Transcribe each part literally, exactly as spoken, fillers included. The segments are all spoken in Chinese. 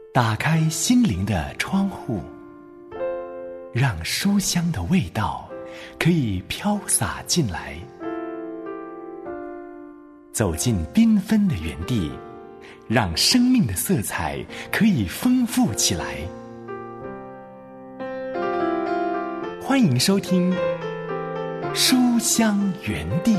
打开心灵的窗户，让书香的味道可以飘洒进来。走进缤纷的园地，让生命的色彩可以丰富起来。欢迎收听书香园地。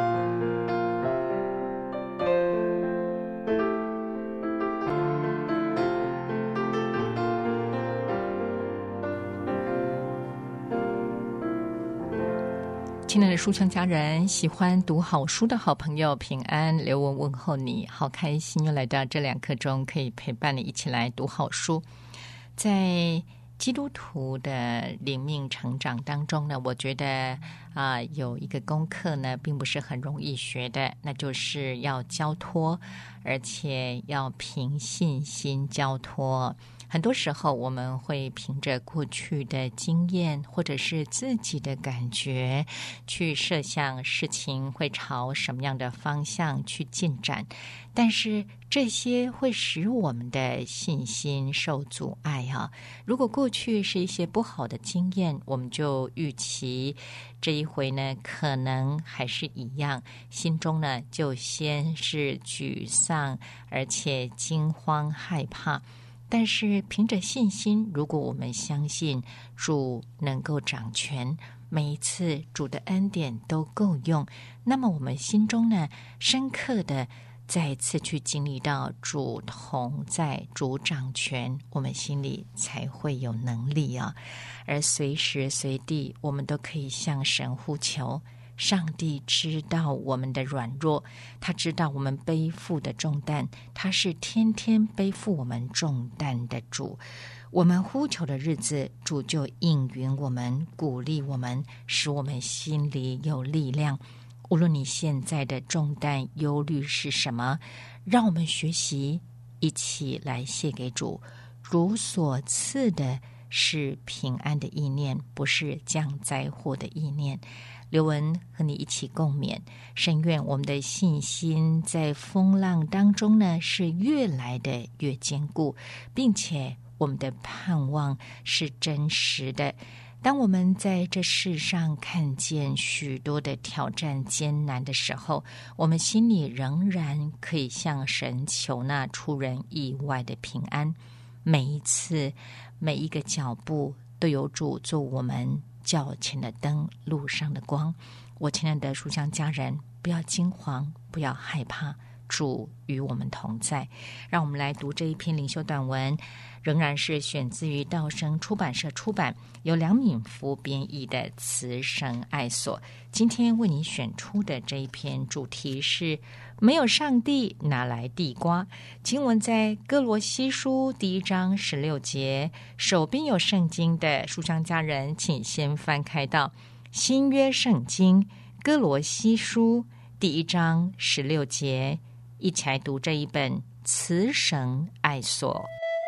亲爱的书香家人，喜欢读好书的好朋友平安，刘文问候你，好开心又来到这两刻钟，可以陪伴你一起来读好书。在基督徒的灵命成长当中呢，我觉得啊、呃，有一个功课呢，并不是很容易学的，那就是要交托，而且要凭信心交托。很多时候我们会凭着过去的经验或者是自己的感觉去设想事情会朝什么样的方向去进展，但是这些会使我们的信心受阻碍啊。如果过去是一些不好的经验，我们就预期这一回呢可能还是一样，心中呢就先是沮丧，而且惊慌害怕。但是凭着信心，如果我们相信主能够掌权，每一次主的恩典都够用，那么我们心中呢深刻的再次去经历到主同在，主掌权，我们心里才会有能力啊。而随时随地我们都可以向神呼求，上帝知道我们的软弱，他知道我们背负的重担，他是天天背负我们重担的主。我们呼求的日子，主就应允我们，鼓励我们，使我们心里有力量。无论你现在的重担忧虑是什么，让我们学习一起来谢给主。主所赐的是平安的意念，不是降灾祸的意念。刘文和你一起共勉，深愿我们的信心在风浪当中呢是越来的越坚固，并且我们的盼望是真实的。当我们在这世上看见许多的挑战艰难的时候，我们心里仍然可以向神求那出人意外的平安。每一次每一个脚步都有主做我们脚前的灯，路上的光。我亲爱的书香家人，不要惊慌，不要害怕，主与我们同在。让我们来读这一篇灵修短文，仍然是选自于道生出版社出版，由梁敏福编译的《慈神爱所》。今天为你选出的这一篇主题是没有上帝哪来地瓜。经文在哥罗西书第一章十六节，手边有圣经的书香家人请先翻开到新约圣经哥罗西书第一章十六节，一起来读这一本慈神爱所。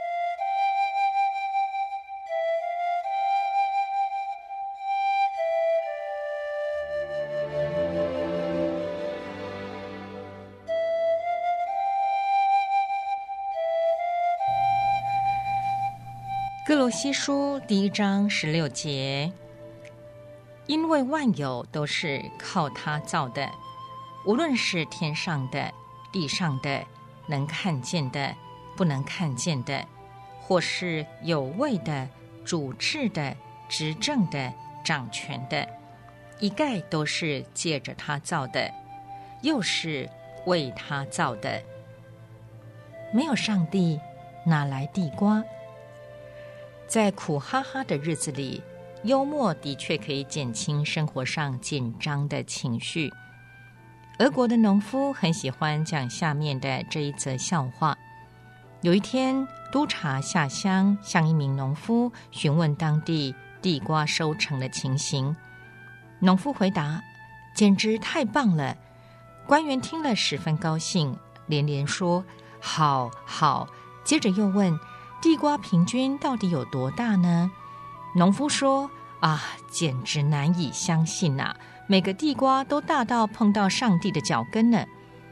哥罗西书第一章十六节，因为万有都是靠他造的，无论是天上的、地上的，能看见的、不能看见的，或是有位的、主治的、执政的、掌权的，一概都是借着他造的，又是为他造的。没有上帝，哪来地瓜？在苦哈哈的日子里，幽默的确可以减轻生活上紧张的情绪。俄国的农夫很喜欢讲下面的这一则笑话。有一天，督察下乡向一名农夫询问当地地瓜收成的情形。农夫回答：简直太棒了。官员听了十分高兴，连连说好好。接着又问，地瓜平均到底有多大呢？农夫说啊，简直难以相信啊，每个地瓜都大到碰到上帝的脚跟呢。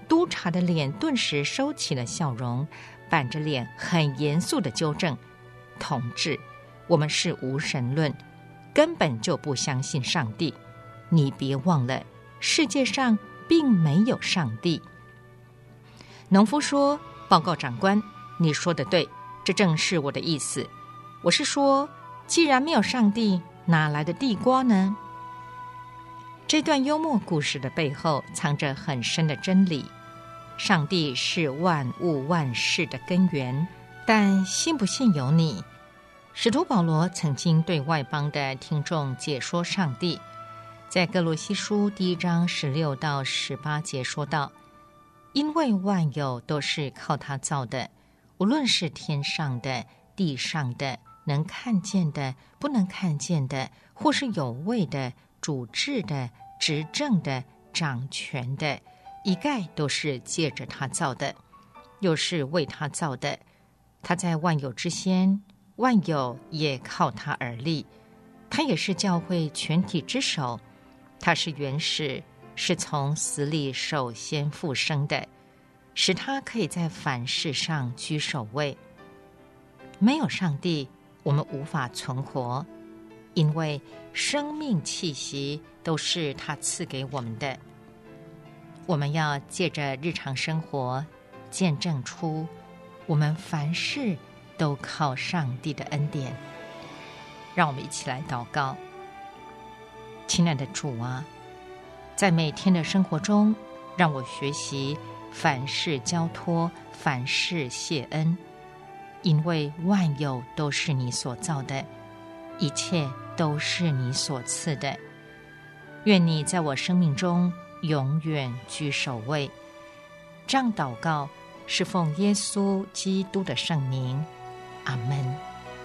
督察的脸顿时收起了笑容，板着脸很严肃地纠正：同志，我们是无神论，根本就不相信上帝。你别忘了，世界上并没有上帝。农夫说：报告长官，你说的对，这正是我的意思。我是说，既然没有上帝，哪来的地瓜呢？这段幽默故事的背后藏着很深的真理。上帝是万物万事的根源，但信不信由你。使徒保罗曾经对外邦的听众解说上帝，在哥罗西书第一章十六到十八节说道：因为万有都是靠他造的，无论是天上的、地上的，能看见的、不能看见的，或是有位的、主治的、执政的、掌权的，一概都是借着他造的，又是为他造的。他在万有之先，万有也靠他而立。他也是教会全体之首，他是原始，是从死里首先复生的，使他可以在凡事上居首位。没有上帝，我们无法存活，因为生命气息都是他赐给我们的。我们要借着日常生活见证出我们凡事都靠上帝的恩典。让我们一起来祷告。亲爱的主啊，在每天的生活中，让我学习凡事交托，凡事谢恩，因为万有都是你所造的，一切都是你所赐的。愿你在我生命中永远居首位。这样祷告是奉耶稣基督的圣名，阿们。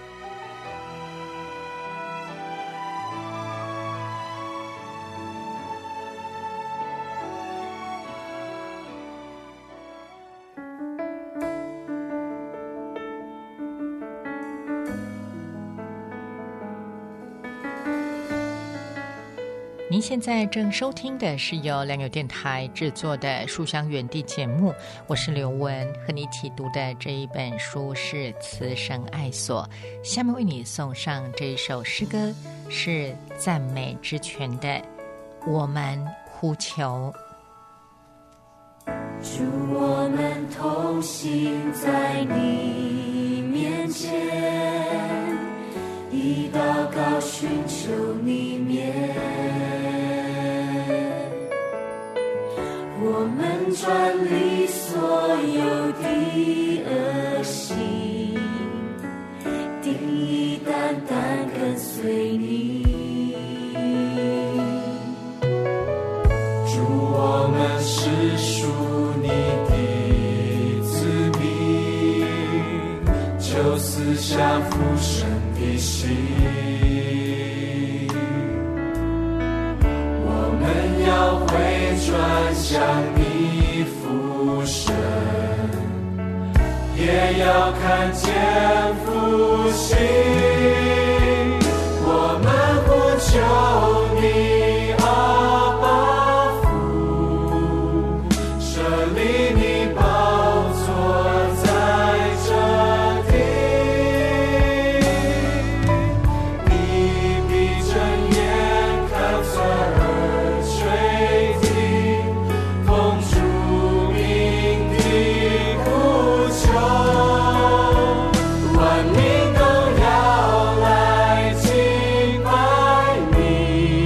您现在正收听的是由良友电台制作的书香园地节目，我是刘雯，和你一起读的这一本书是慈神爱所。下面为你送上这一首诗歌，是赞美之泉的我们呼求。 主，我们同行在你面前，以祷告寻求你面，我们转离所有的恶行，定义单单跟随你。主，我们是属你的子民，就赐下父神的心，我们要回转向你父神，也要看见复兴。我们呼求你，阿爸父，设立你宝座在这地，你闭着眼看侧耳垂听，奉主名的呼求，万民都要来敬拜你。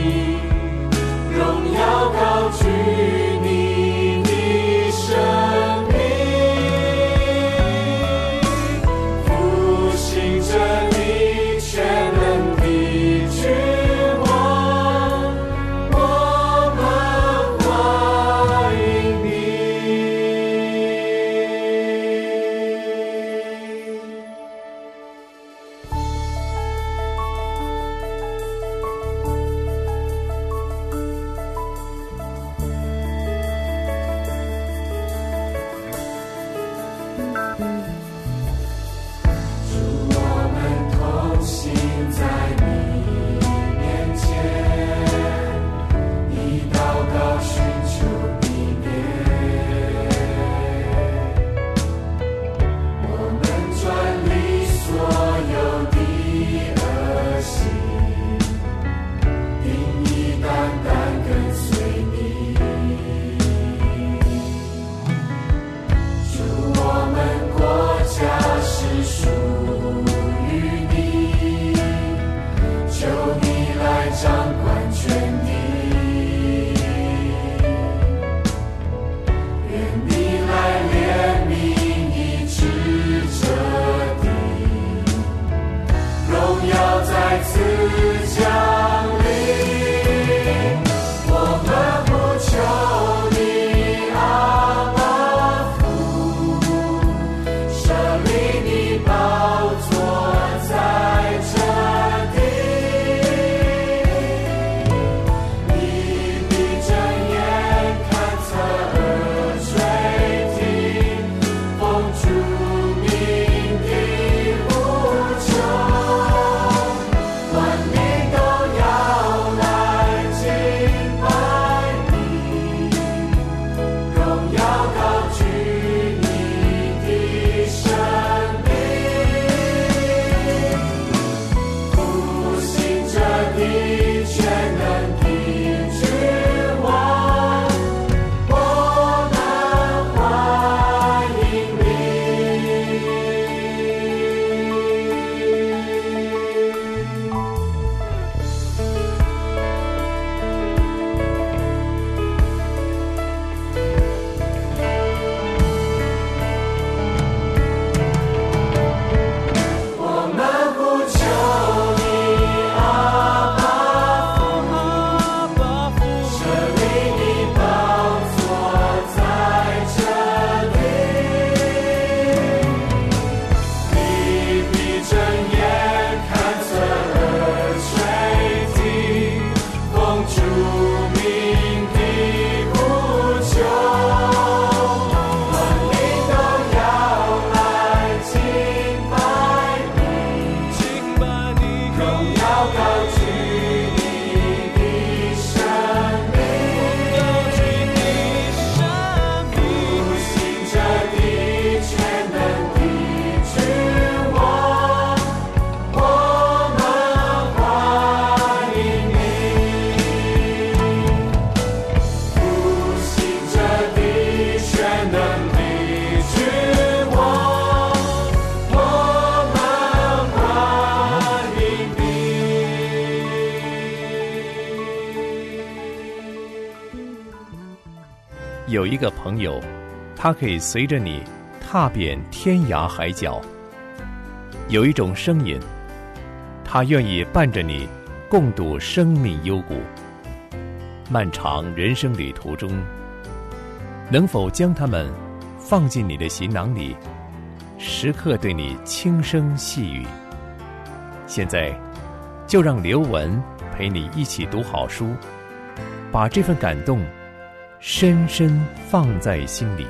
有一个朋友，他可以随着你踏遍天涯海角；有一种声音，他愿意伴着你共度生命幽谷。漫长人生旅途中，能否将他们放进你的行囊里，时刻对你轻声细语？现在就让刘文陪你一起读好书，把这份感动深深放在心里。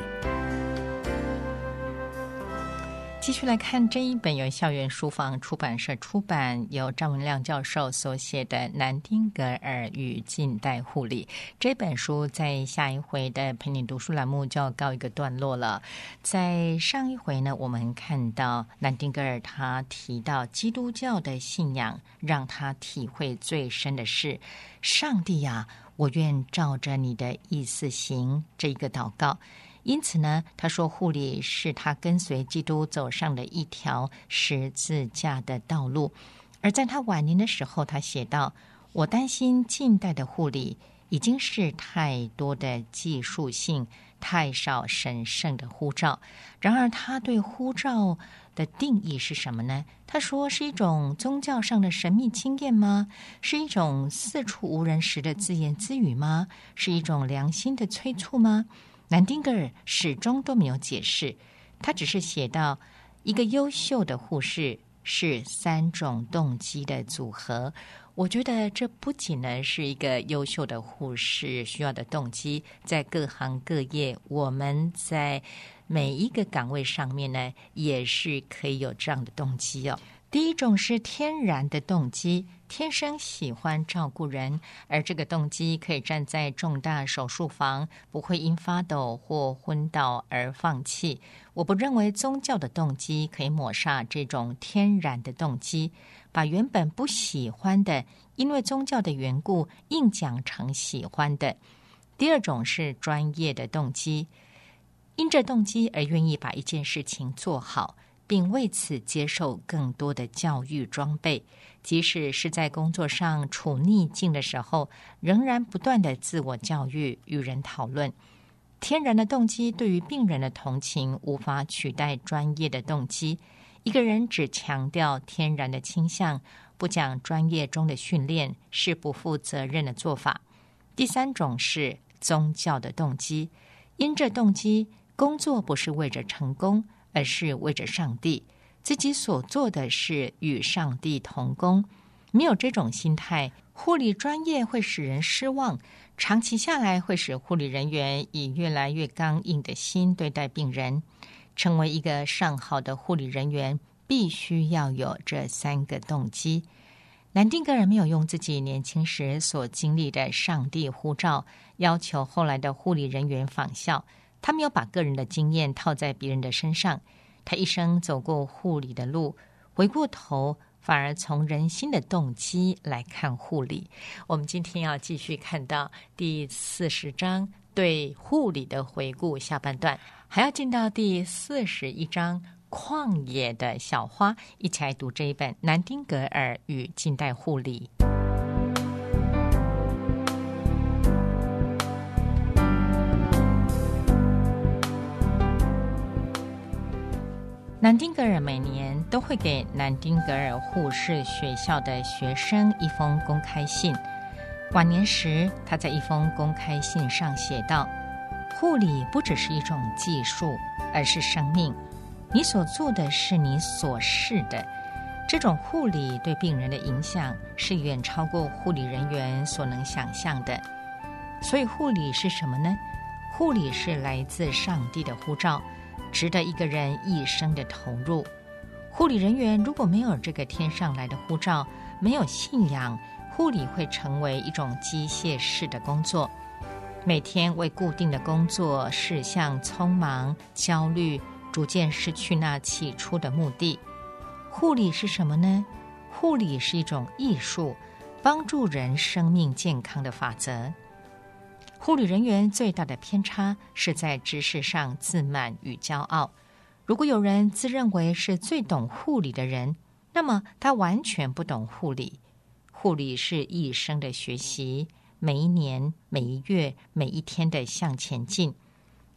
继续来看这一本由校园书房出版社出版，由张文亮教授所写的《南丁格尔与近代护理》。这本书在下一回的陪你读书栏目就要告一个段落了。在上一回呢，我们看到南丁格尔他提到基督教的信仰让他体会最深的是，上帝啊，我愿照着你的意思行，这一个祷告。因此呢，他说护理是他跟随基督走上的一条十字架的道路。而在他晚年的时候，他写道，我担心近代的护理已经是太多的技术性，太少神圣的呼召。然而他对呼召的定义是什么呢？他说是一种宗教上的神秘经验吗？是一种四处无人时的自言自语吗？是一种良心的催促吗？南丁格尔始终都没有解释，他只是写到，一个优秀的护士是三种动机的组合。我觉得这不仅呢是一个优秀的护士需要的动机，在各行各业，我们在每一个岗位上面呢，也是可以有这样的动机哦。第一种是天然的动机，天生喜欢照顾人，而这个动机可以站在重大手术房，不会因发抖或昏倒而放弃。我不认为宗教的动机可以抹煞这种天然的动机，把原本不喜欢的，因为宗教的缘故硬讲成喜欢的。第二种是专业的动机，因这动机而愿意把一件事情做好，并为此接受更多的教育装备，即使是在工作上处逆境的时候，仍然不断的自我教育，与人讨论。天然的动机对于病人的同情无法取代专业的动机。一个人只强调天然的倾向，不讲专业中的训练，是不负责任的做法。第三种是宗教的动机，因这动机，工作不是为着成功，而是为着上帝，自己所做的是与上帝同工。没有这种心态，护理专业会使人失望，长期下来会使护理人员以越来越刚硬的心对待病人。成为一个上好的护理人员，必须要有这三个动机。南丁格尔没有用自己年轻时所经历的上帝呼召，要求后来的护理人员仿效。他没有把个人的经验套在别人的身上。他一生走过护理的路，回过头反而从人心的动机来看护理。我们今天要继续看到第四十章对护理的回顾下半段，还要进到第四十一章旷野的小花，一起来读这一本《南丁格尔与近代护理》。南丁格尔每年都会给南丁格尔护士学校的学生一封公开信。晚年时，他在一封公开信上写道：护理不只是一种技术，而是生命。你所做的是你所是的。这种护理对病人的影响是远超过护理人员所能想象的。所以护理是什么呢？护理是来自上帝的呼召，值得一个人一生的投入。护理人员如果没有这个天上来的呼召，没有信仰，护理会成为一种机械式的工作，每天为固定的工作事项匆忙、焦虑，逐渐失去那起初的目的。护理是什么呢？护理是一种艺术，帮助人生命健康的法则。护理人员最大的偏差是在知识上自满与骄傲。如果有人自认为是最懂护理的人，那么他完全不懂护理。护理是一生的学习，每一年、每一月、每一天的向前进。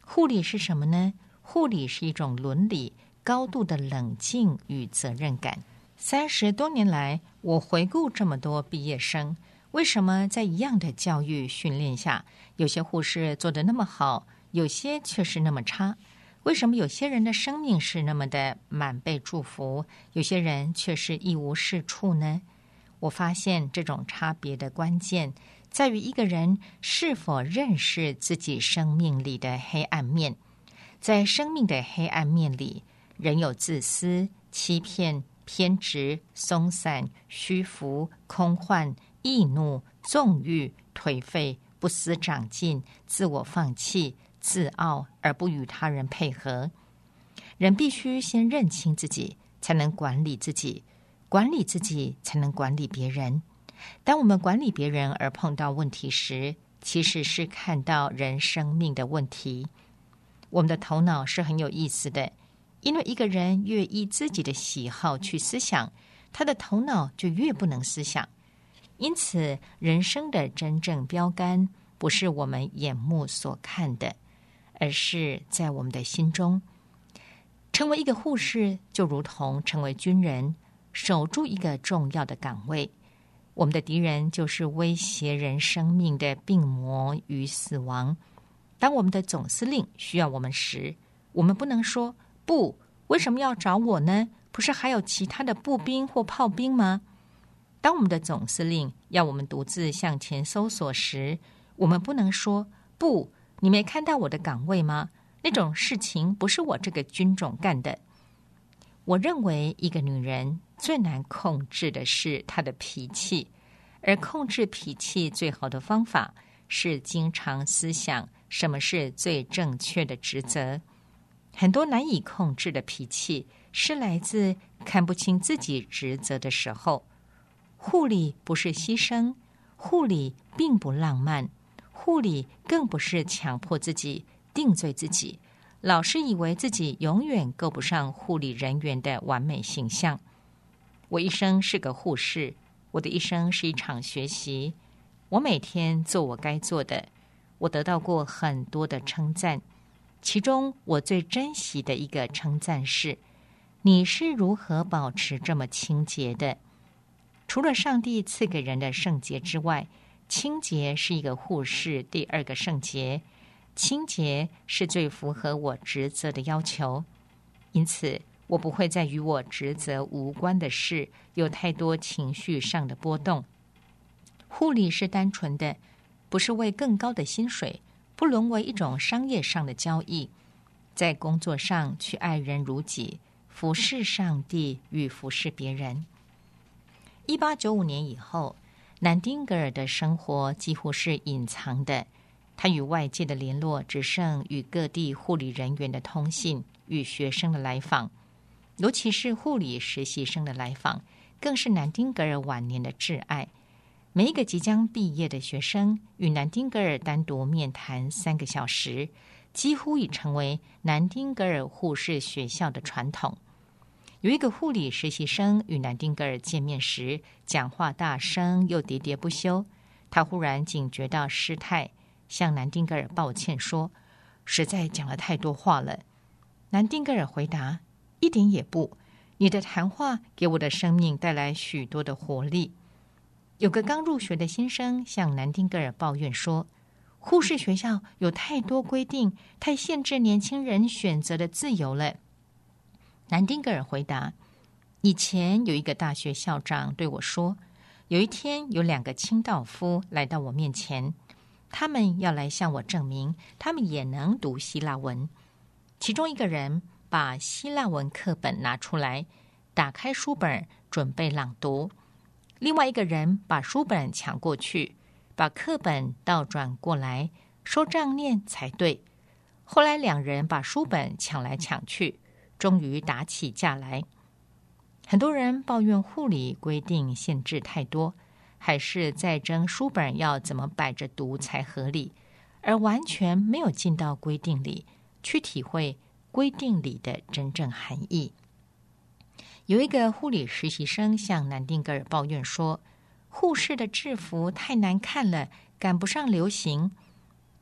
护理是什么呢？护理是一种伦理，高度的冷静与责任感。三十多年来，我回顾这么多毕业生，为什么在一样的教育训练下，有些护士做得那么好，有些却是那么差？为什么有些人的生命是那么的满被祝福，有些人却是一无是处呢？我发现这种差别的关键在于一个人是否认识自己生命里的黑暗面。在生命的黑暗面里，人有自私、欺骗、偏执、松散、虚浮、空幻、易怒、纵欲、颓废、不思长进、自我放弃、自傲而不与他人配合。人必须先认清自己，才能管理自己，管理自己才能管理别人。当我们管理别人而碰到问题时，其实是看到人生命的问题。我们的头脑是很有意思的，因为一个人越依自己的喜好去思想，他的头脑就越不能思想。因此，人生的真正标杆不是我们眼目所看的，而是在我们的心中。成为一个护士，就如同成为军人，守住一个重要的岗位。我们的敌人就是威胁人生命的病魔与死亡。当我们的总司令需要我们时，我们不能说不，为什么要找我呢？不是还有其他的步兵或炮兵吗？当我们的总司令要我们独自向前搜索时，我们不能说不，你没看到我的岗位吗？那种事情不是我这个军种干的。我认为一个女人最难控制的是她的脾气，而控制脾气最好的方法是经常思想什么是最正确的职责。很多难以控制的脾气是来自看不清自己职责的时候。护理不是牺牲，护理并不浪漫，护理更不是强迫自己、定罪自己，老是以为自己永远够不上护理人员的完美形象。我一生是个护士，我的一生是一场学习。我每天做我该做的，我得到过很多的称赞，其中我最珍惜的一个称赞是：你是如何保持这么清洁的？除了上帝赐给人的圣洁之外，清洁是一个护士第二个圣洁，清洁是最符合我职责的要求。因此，我不会在与我职责无关的事有太多情绪上的波动。护理是单纯的，不是为更高的薪水，不沦为一种商业上的交易。在工作上去爱人如己，服侍上帝与服侍别人。一八九五年以后，南丁格尔的生活几乎是隐藏的，他与外界的联络只剩与各地护理人员的通信与学生的来访，尤其是护理实习生的来访，更是南丁格尔晚年的挚爱。每一个即将毕业的学生与南丁格尔单独面谈三个小时，几乎已成为南丁格尔护士学校的传统。有一个护理实习生与南丁格尔见面时，讲话大声又喋喋不休。他忽然警觉到失态，向南丁格尔抱歉说：“实在讲了太多话了。”南丁格尔回答：“一点也不，你的谈话给我的生命带来许多的活力。”有个刚入学的新生向南丁格尔抱怨说：“护士学校有太多规定，太限制年轻人选择的自由了。”南丁格尔回答：“以前有一个大学校长对我说，有一天有两个清道夫来到我面前，他们要来向我证明他们也能读希腊文。其中一个人把希腊文课本拿出来，打开书本准备朗读，另外一个人把书本抢过去，把课本倒转过来，说这样念才对。后来两人把书本抢来抢去，终于打起架来。很多人抱怨护理规定限制太多，还是在争书本要怎么摆着读才合理，而完全没有进到规定里去体会规定里的真正含义。有一个护理实习生向南丁格尔抱怨说，护士的制服太难看了，赶不上流行。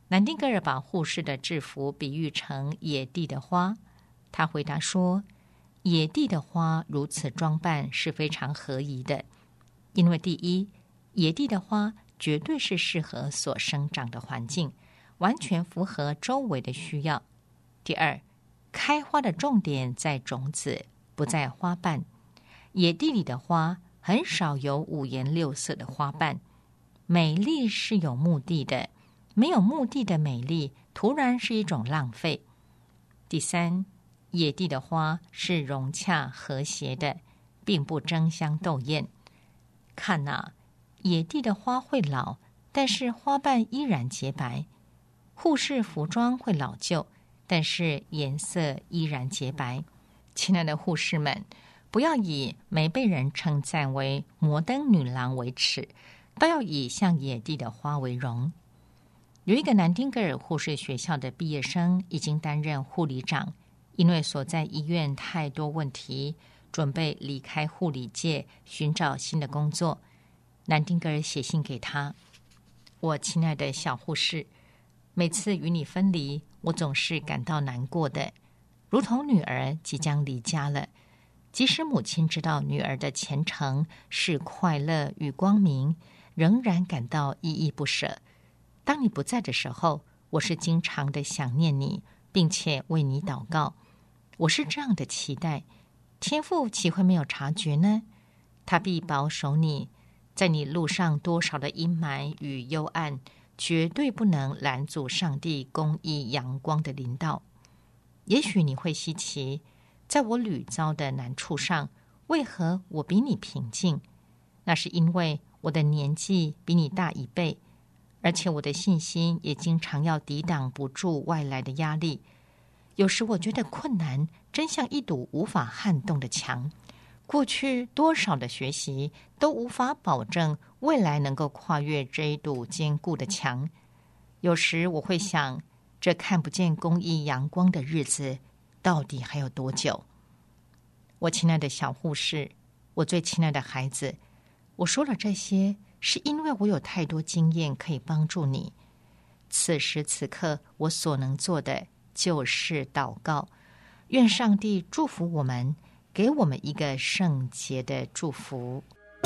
南丁格尔把护士的制服比喻成野地的花，他回答说，野地的花如此装扮是非常合宜的，因为第一，野地的花绝对是适合所生长的环境，完全符合周围的需要。第二，开花的重点在种子，不在花瓣。野地里的花很少有五颜六色的花瓣，美丽是有目的的，没有目的的美丽突然是一种浪费。第三，野地的花是融洽和谐的，并不争香斗艳。看啊，野地的花会老，但是花瓣依然洁白；护士服装会老旧，但是颜色依然洁白。亲爱的护士们，不要以没被人称赞为摩登女郎为耻，倒要以像野地的花为荣。有一个南丁格尔护士学校的毕业生已经担任护理长，因为所在医院太多问题，准备离开护理界，寻找新的工作。南丁格尔写信给他，我亲爱的小护士，每次与你分离，我总是感到难过的，如同女儿即将离家了。即使母亲知道女儿的前程是快乐与光明，仍然感到依依不舍。当你不在的时候，我是经常的想念你，并且为你祷告。我是这样的期待，天父岂会没有察觉呢？他必保守你，在你路上多少的阴霾与幽暗，绝对不能拦阻上帝公义阳光的临到。也许你会稀奇，在我屡遭的难处上，为何我比你平静？那是因为我的年纪比你大一倍，而且我的信心也经常要抵挡不住外来的压力。有时我觉得困难真像一堵无法撼动的墙，过去多少的学习都无法保证未来能够跨越这一堵坚固的墙。有时我会想，这看不见公义阳光的日子到底还有多久？我亲爱的小护士，我最亲爱的孩子，我说了这些是因为我有太多经验可以帮助你。此时此刻我所能做的就是祷告，愿上帝祝福我们，给我们一个圣洁的祝福。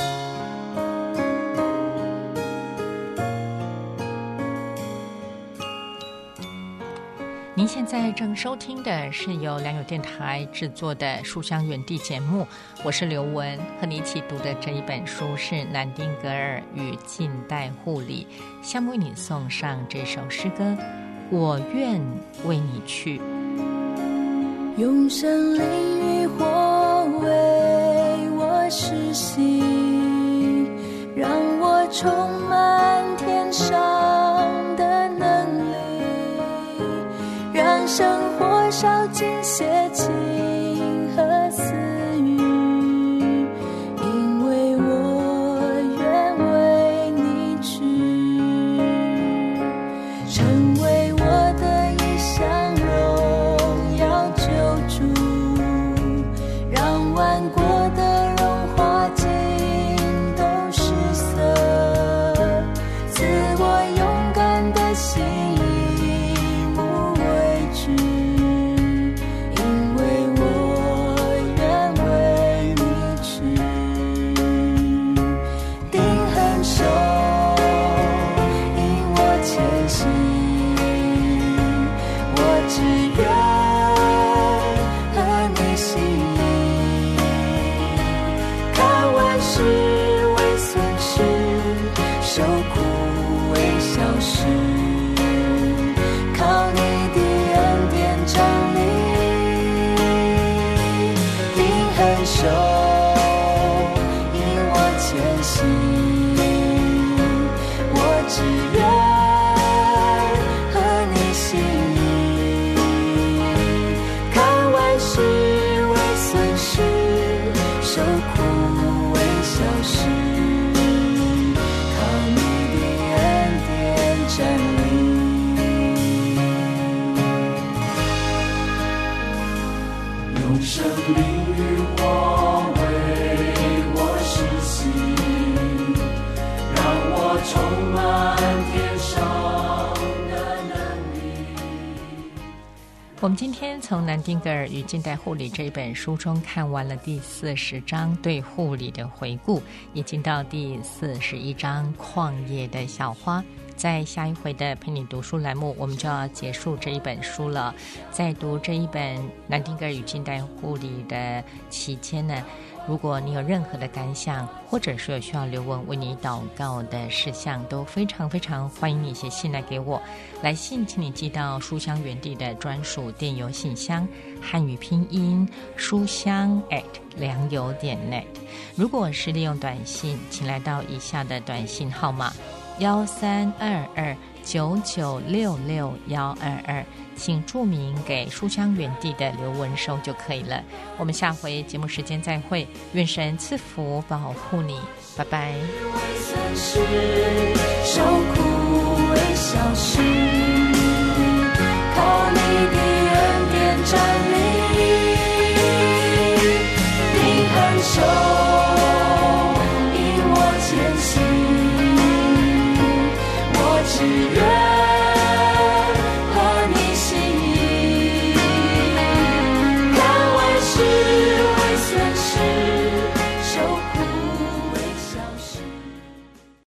您现在正收听的是由良友电台制作的书香园地节目，我是刘雯，和你一起读的这一本书是南丁格尔与近代护理，想为你送上这首诗歌，我愿为你去。 用生灵与火为我实习，让我充满天上的能力，让生活烧尽邪情和私欲，因为我愿为你去，成为我的一项荣耀救主，让万国的荣华尽都失色，赐我勇敢的心，无畏惧，因为我愿为你去，定恒守，引我前行，我只愿和你心意，看万事为损失，受苦为小事，靠你的恩典站立，定恒守，引我前行，我只愿和你心意，看万事为损失，受苦为小事，靠你的恩典站立。 用生命与火为我实习，让我充满天上的能我们今天从南丁格尔与近代护理这一本书中看完了第四十章对护理的回顾，已经到第四十一章旷野的小花。在下一回的陪你读书栏目，我们就要结束这一本书了。在读这一本南丁格尔与近代护理的期间呢，如果你有任何的感想，或者是有需要刘文为你祷告的事项，都非常非常欢迎你写信来给我。来信请你寄到书香园地的专属电邮信箱，汉语拼音书香 at 良友点 net。 如果是利用短信，请来到以下的短信号码幺三二二九九六六幺二二，请注明给书香园地的刘文收就可以了。我们下回节目时间再会，愿神赐福保护你，拜拜。 算是受苦为小事，靠你的